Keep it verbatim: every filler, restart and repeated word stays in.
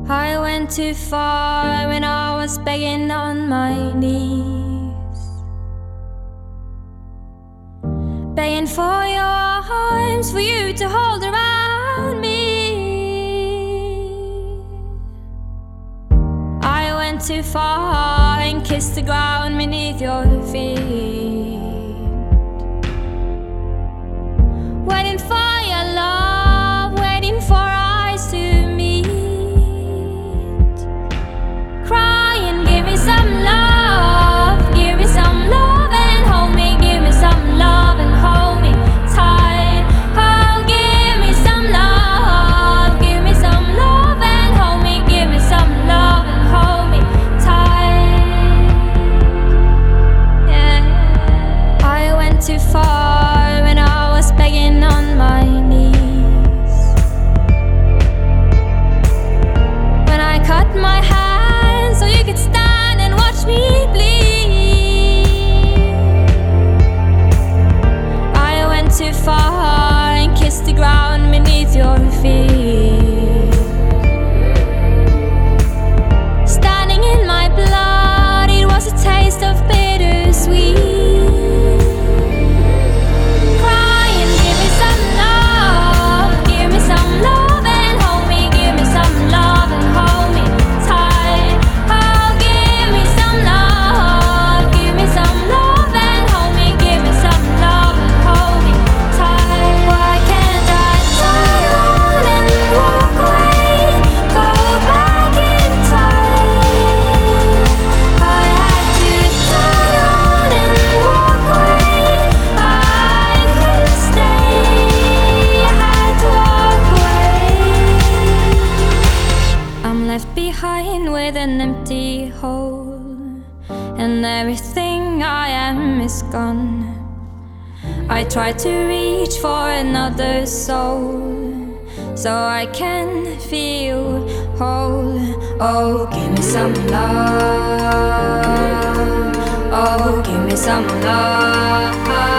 I went too far when I was begging on my knees, begging for your arms, for you to hold around me. I went too far and kissed the ground beneath your feet, waiting for your love, waiting for our eyes to meet, crying, give me some love, give me some love and hold me, give me some love and hold me tight. Oh, give me some love, give me some love and hold me, give me some love and hold me tight. Yeah. I went too far when I was begging on my knees, when I cut my hand so you could stand and watch me bleed. I went too far and kissed the ground beneath your feet, standing in my blood, it was a taste of bittersweet. Crying, give me some love, give me some love and hold me, give me some love and hold me tight. Oh, give me some love, give me some love and hold me, give me some love and hold me tight. Why can't I turn around and walk away, go back in time? I had to turn around and walk away, I couldn't stay, I had to walk away. I'm left behind with an empty hole, and everything I am is gone. I try to reach for another soul so I can feel whole. Oh, give me some love, oh, give me some love.